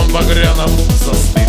Небом багряном застыл.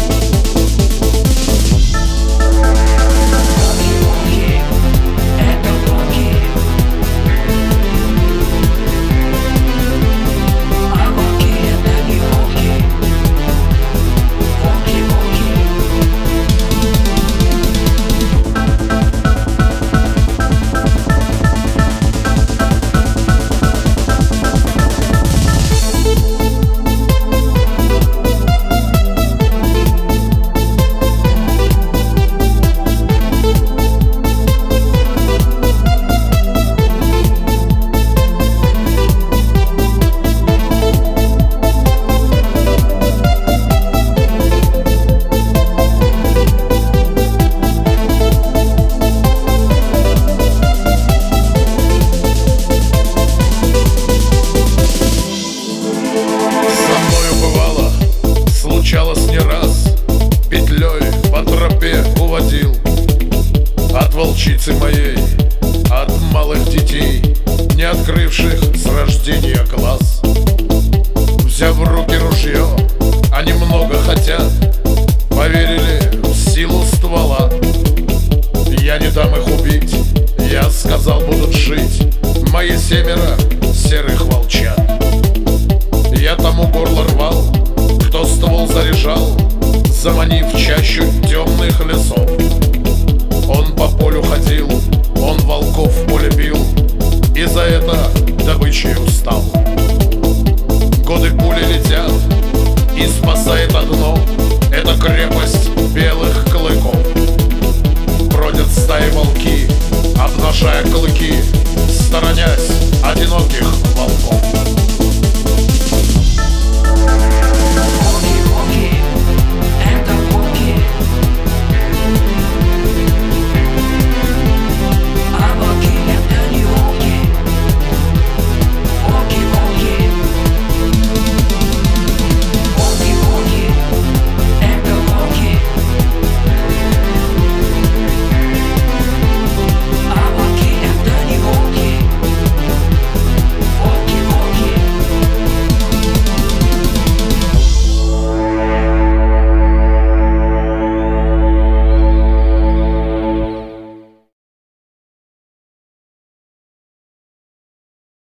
Случалось не раз, петлей по тропе уводил от волчицы моей, от малых детей, не открывших с рождения глаз. Взяв в руки ружье, они много хотят, поверили в силу ствола. Я не дам их убить, я сказал, будут жить мои 7 серых волчат. Я тому горло рвал, кто ствол заряжал, заманив чащу темных лесов. Он по полю ходил, он волков в поле бил, и за это добычей устал. Годы пули летят, и спасает одно — это крепость